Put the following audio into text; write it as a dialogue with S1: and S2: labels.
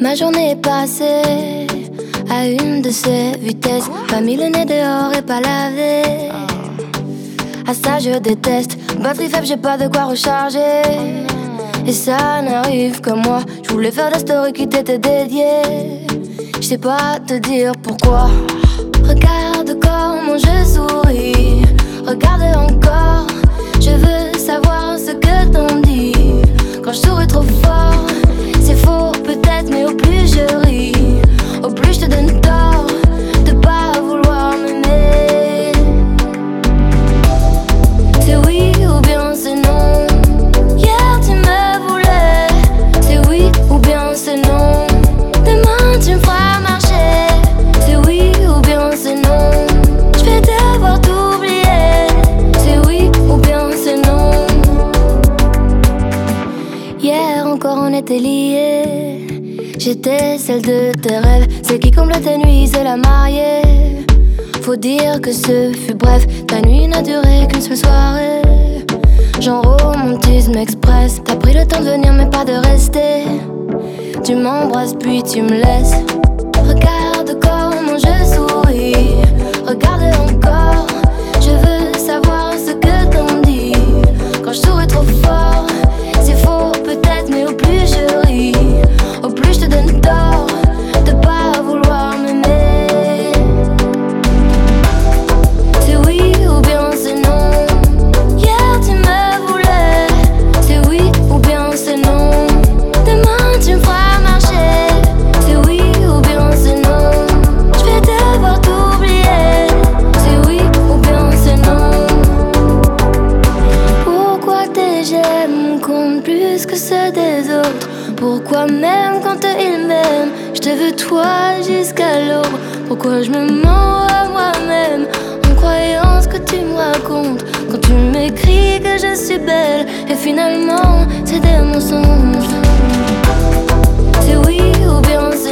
S1: Ma journée est passée à une de ces vitesses. Pas mis le nez dehors et pas lavé. À ça je déteste. Batterie faible, j'ai pas de quoi recharger. Et ça n'arrive que moi. Je voulais faire des stories qui t'étaient dédiées. Je sais pas te dire pourquoi. Regarde comment je souris. Regarde encore. Je veux savoir ce que t'en dis. Quand je souris trop fort, c'est faux peut-être, mais au plus je ris, au plus je te donne tort de pas vouloir m'aimer. C'est oui ou bien c'est non. Hier tu me voulais. C'est oui ou bien c'est non. Demain tu me feras marcher. C'est oui ou bien c'est non. Je vais devoir t'oublier. C'est oui ou bien c'est non. Hier encore on était liés. J'étais celle de tes rêves. Celle qui comble tes nuits, c'est la mariée. Faut dire que ce fut bref. Ta nuit n'a duré qu'une seule soirée. Genre romantisme express. T'as pris le temps de venir mais pas de rester. Tu m'embrasses puis tu me laisses. Regarde comment je souris. Regarde encore. Je veux savoir ce que t'en dis. Quand je souris trop fort, c'est faux peut-être, mais au plus je ris, au plus je te donne tort de pas vouloir m'aimer. C'est oui ou bien c'est non. Hier tu me voulais. C'est oui ou bien c'est non. Demain tu me feras marcher. C'est oui ou bien c'est non. Je vais devoir t'oublier. C'est oui ou bien c'est non. Pourquoi tes j'aime comptent plus que ceux des autres? Pourquoi même quand ils m'aiment, je te veux toi jusqu'à l'aube? Pourquoi je me mens à moi-même en croyant ce que tu me racontes? Quand tu m'écris que je suis belle et finalement c'est des mensonges. C'est oui ou bien c'est